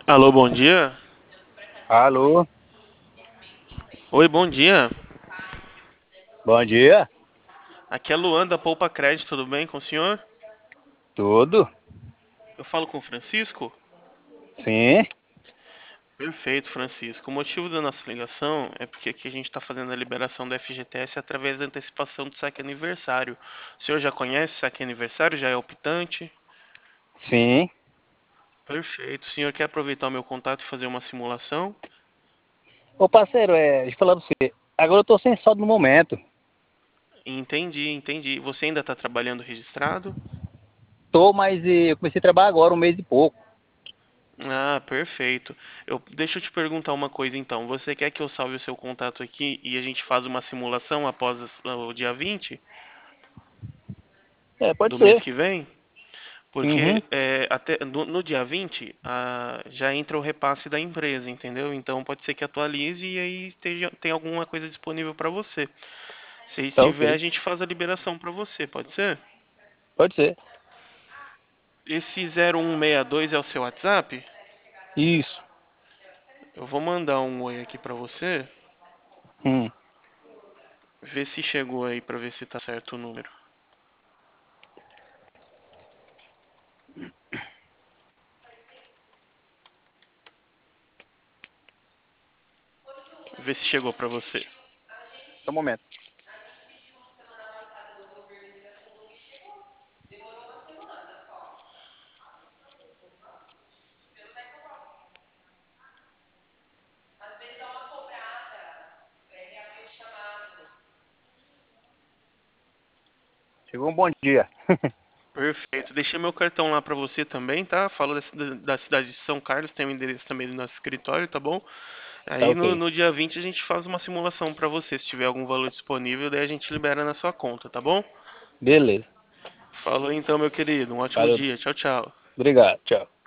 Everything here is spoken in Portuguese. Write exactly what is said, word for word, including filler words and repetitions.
Alô, bom dia. Alô, Oi, bom dia. bom dia. Aqui é Luan da Poupa Crédito, tudo bem com o senhor? Tudo? Eu falo com o Francisco? Sim, Perfeito, Francisco. O motivo da nossa ligação é porque aqui a gente está fazendo a liberação do F G T S através da antecipação do saque aniversário. O senhor já conhece o saque aniversário? Já é optante? sim. Perfeito. O senhor quer aproveitar o meu contato e fazer uma simulação? Ô parceiro, é, deixa eu falar pra você. Agora eu tô sem saldo no momento. Entendi, entendi. Você ainda está trabalhando registrado? Tô, mas eh, eu comecei a trabalhar agora, um mês e pouco. Ah, perfeito. Eu, deixa eu te perguntar uma coisa então. Você quer que eu salve o seu contato aqui e a gente faz uma simulação após as- o dia vinte É, pode do mês ser. que vem? Uhum. Porque é, até no, no dia vinte ah, já entra o repasse da empresa, entendeu? Então pode ser que atualize e aí esteja, tem alguma coisa disponível para você. Se Tá estiver, ok. a gente faz a liberação para você, pode ser? Pode ser. Esse zero um seis dois é o seu WhatsApp? Isso. Eu vou mandar um oi aqui para você, Hum. ver se chegou aí para ver se tá certo o número. Ver se chegou para você. Só um momento. Chegou um bom dia. Perfeito. Deixei meu cartão lá pra você também, tá? Falo da, cida- da cidade de São Carlos, tem o endereço também do nosso escritório, tá bom? Tá Aí no, ok. no dia vinte a gente faz uma simulação pra você, se tiver algum valor disponível, daí a gente libera na sua conta, tá bom? Beleza. Falou então, meu querido. Um ótimo Valeu. dia. Tchau, tchau. Obrigado. Tchau.